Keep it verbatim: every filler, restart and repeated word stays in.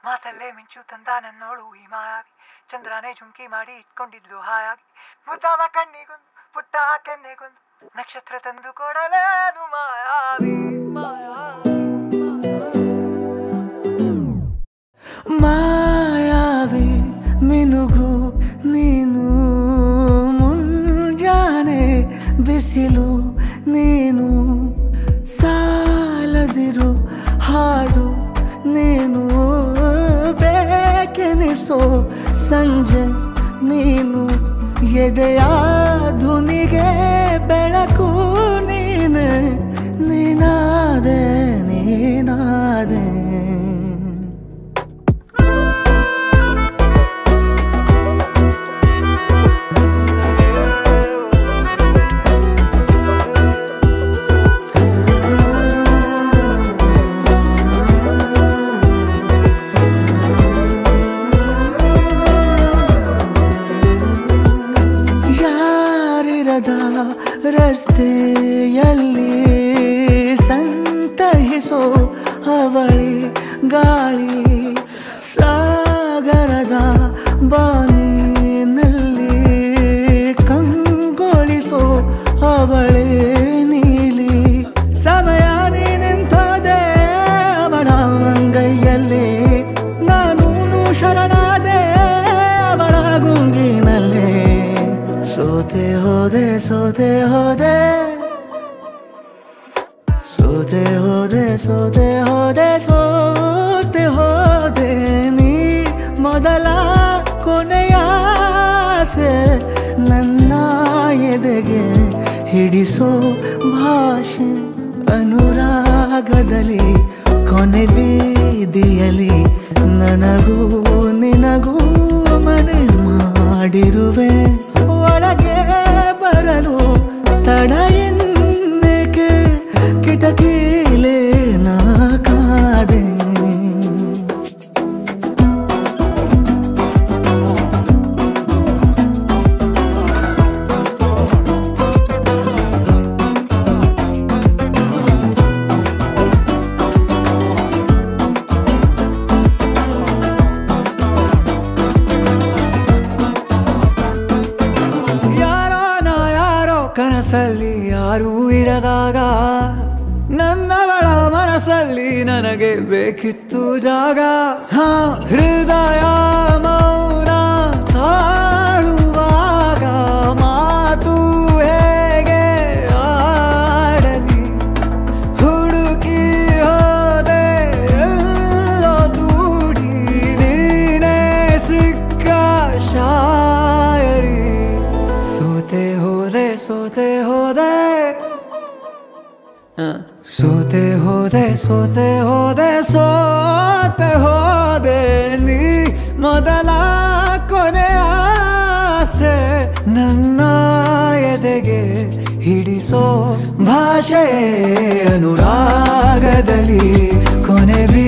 ಮಾತಲ್ಲೇ ಮಿಂಚು ತಂದ ನನ್ನೋಳು ಈ ಮಾಯಾವಿ ಚಂದ್ರನೇ ಜುಂಕಿ ಮಾಡಿ ಇಟ್ಕೊಂಡಿದ್ಲು ಹಾಯಾಗಿ ಮುದ್ದಾದ ಕಣ್ಣಿಗೊಂದು ಪುಟ್ಟ ಕೆನ್ನೆಗೊಂದು ನಕ್ಷತ್ರ ತಂದು ಕೊಡಲೇನು ಮಾಯಾವಿ ಮಾಯಾವಿ ಮಿನುಗು ನೀನು ಮುಂಜಾನೆ ಬಿಸಿಲು ನೀನು ಸಾಲದಿರು ಹಾಡು ನೀನು ಬೇಕೆನಿಸೋ ಸಂಜೆ ನೀನು ಎದೆಯ ಧುನಿಗೆ ಬೆಳಕು ನೀನೆ ನೀನಾದೆ ನೀನಾದೆ ರಸ್ತೆಯಲ್ಲಿ ಸಂತಹಿಸೋ ಅವಳಿ ಗಾಳಿ ಸಾಗರದ ಬಾನಿನಲ್ಲಿ ಕಂಗೊಳಿಸೋ ಅವಳೆ ನೀಲಿ ಸಮಯ ನಿಂತೋದೆ ಅವಳ ಮಂಗೈಯಲ್ಲಿ ನಾನು ಶರಣಾದೆ ಅವಳ ಗುಂಗಿನಲ್ಲಿ ಸೋತೆ ಹೋದೆ ಸೋತೆ ಹೋದೆ ಸೋತೆ ಹೋದೆ ಸೋತೆ ಹೋದೆ ಸೋತೆ ಹೋದೆ ನೀ ಮೊದಲ ಕೊನೆಯ ಆಸೆ ನನ್ನ ಎದೆಗೆ ಹಿಡಿಸೋ ಭಾಷೆ ಅನುರಾಗದಲ್ಲಿ ಕೊನೆ ಬೀದಿಯಲ್ಲಿ ನನಗೂ ನಿನಗೂ ಮನೆ ಮಾಡಿರುವೆ ಒಳಗೆ ಬರಲು ತಡ ಎನ್ನಕ್ಕೆ ಕಿಟಕಿಲೇ ನಾ ಕಾದೆ ಕನಸಲ್ಲಿ ಯಾರೂ ಇರದಾಗ ನನ್ನವಳ ಮನಸ್ಸಲ್ಲಿ ನನಗೆ ಬೇಕಿತ್ತು ಜಾಗ ಹಾ ಹೃದಯ ಮೌನ ತಾಳುವಾಗ ಮಾತು ಹೇಗೆ ಆಡಲಿ ಹುಡುಕಿ ಹೋದೆ ಎಲ್ಲೋ ದೂಡಿ ನೀನೇ ಸಿಕ್ಕ ಶಾಯರಿ ಸೋತೆ ಹೋದೆ ಸೋತೆ ಹೋದೆ ಸೋತೆ ಹೋದೆ ಸೋತೆ ಹೋದೆ ಸೋತೆ ಹೋದೆ ನೀ ಮೊದಲ ಕೊನೆ ಆಸೆ ನನ್ನ ಎದೆಗೆ ಹಿಡಿಸೋ ಭಾಷೆ ಅನುರಾಗದಲ್ಲಿ ಕೊನೆ